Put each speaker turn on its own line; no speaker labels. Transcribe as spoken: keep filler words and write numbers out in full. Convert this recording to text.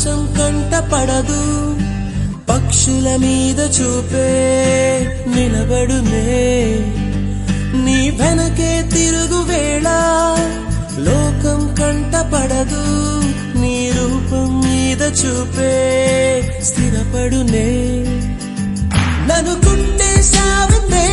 ఆకాశం కంట పడదు పక్షుల మీద చూపే నిలబడునే నీ వెనకే తిరుగు వేళ లోకం కంట పడదు నీ రూపం మీద చూపే స్థిరపడునే నన్ను కుట్టేశావునే